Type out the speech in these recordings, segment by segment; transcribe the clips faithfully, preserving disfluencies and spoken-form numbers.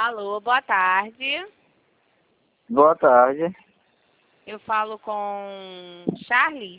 Alô, boa tarde. Boa tarde. Eu falo com Charles?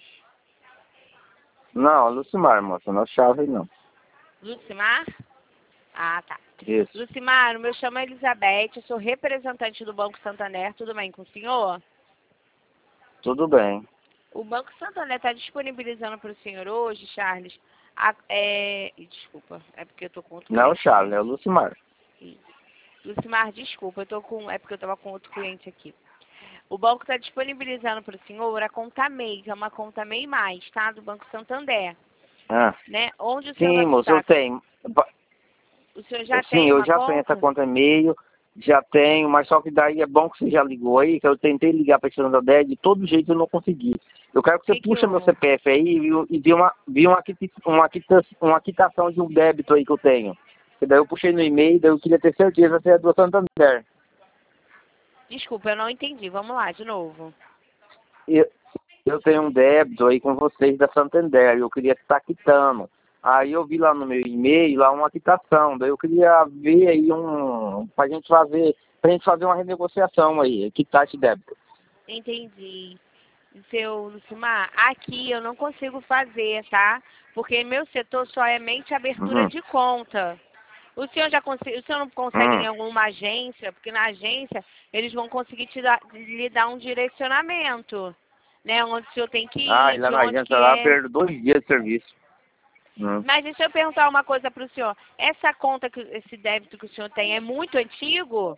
Não, Lucimar, moça, não é Charles, não. Lucimar? Ah, tá. Isso. Lucimar, o meu chamo é Elizabeth, eu sou representante do Banco Santander, tudo bem com o senhor? Tudo bem. O Banco Santander está disponibilizando para o senhor hoje, Charles, a, é... Desculpa, é porque eu tô com outro Não é o cliente. Charles, é o Lucimar. Lucimar, desculpa, eu tô com... é porque eu estava com outro cliente aqui. O banco está disponibilizando para o senhor a conta M E I, que é uma conta M E I mais, tá? Do Banco Santander, Ah, né? Onde o senhor sim, vai moça, eu precisar... tenho. Ba- O senhor já Sim, tem eu uma já tenho essa conta? conta e-mail, já tenho, mas só que daí é bom que você já ligou aí, que eu tentei ligar para esse Santander, de todo jeito eu não consegui. Eu quero que você Que que puxa meu houve? C P F aí e, e dê uma, vi uma, quiti- uma, quita- uma quitação de um débito aí que eu tenho. Que daí eu puxei no e-mail, daí eu queria ter certeza se é do Santander. Desculpa, eu não entendi. Vamos lá, de novo. Eu, eu tenho um débito aí com vocês da Santander, eu queria estar quitando. Aí eu vi lá no meu e-mail, lá uma quitação, daí eu queria ver aí um, pra gente fazer, pra gente fazer uma renegociação aí, quitar esse débito. Entendi. Seu Lucimar, aqui eu não consigo fazer, tá? Porque meu setor só é mente abertura Uhum. de conta. O senhor já consegue, o senhor não consegue Hum. em alguma agência? Porque na agência eles vão conseguir te dar, lhe dar um direcionamento, né? Onde o senhor tem que Ah, ir, e lá de na onde agência que lá, é. perdo dois dias de serviço. Hum. Mas deixa eu perguntar uma coisa para o senhor. Essa conta, que esse débito que o senhor tem é muito antigo?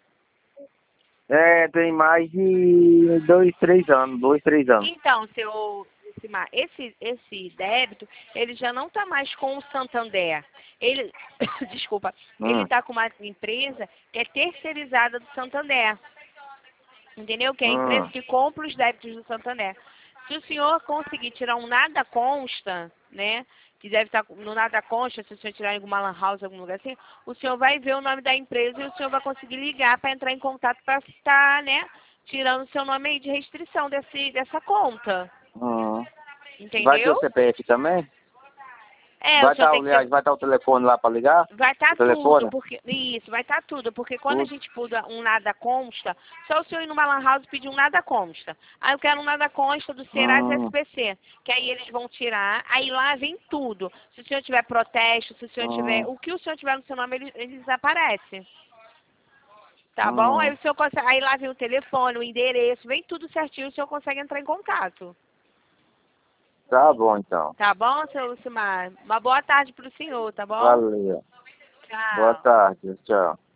É, tem mais de dois, três anos, dois, três anos. Então, seu Lucimar, esse, esse débito, ele já não está mais com o Santander. Ele, desculpa, ele Hum. está com uma empresa que é terceirizada do Santander. Entendeu? Que é a empresa Hum. que compra os débitos do Santander. Se o senhor conseguir tirar um nada consta, né? Que deve estar no nada consta, se o senhor tirar em alguma lan house, algum lugar assim, o senhor vai ver o nome da empresa e o senhor vai conseguir ligar para entrar em contato para estar, né? Tirando o seu nome aí de restrição desse, dessa conta. Hum. Vai ter Entendeu? o C P F também? É, o Vai senhor estar, tem que ser... aliás, vai estar o telefone lá para ligar? Vai O estar tudo, telefone? porque isso, vai estar tudo, porque quando a Tudo. gente puda um nada consta, só o senhor ir numa lan house pedir um nada consta. Aí eu quero um nada consta do Serasa Hum. S P C, que aí eles vão tirar, aí lá vem tudo. Se o senhor tiver protesto, se o senhor tiver, Hum. o que o senhor tiver no seu nome, ele, ele desaparece. Tá bom? Aí Hum. o senhor consegue, aí lá vem o telefone, o endereço, vem tudo certinho, o senhor consegue entrar em contato. Tá bom, então. Tá bom, seu Lucimar? Uma boa tarde pro senhor, tá bom? Valeu. Boa Tchau. tarde. Tchau.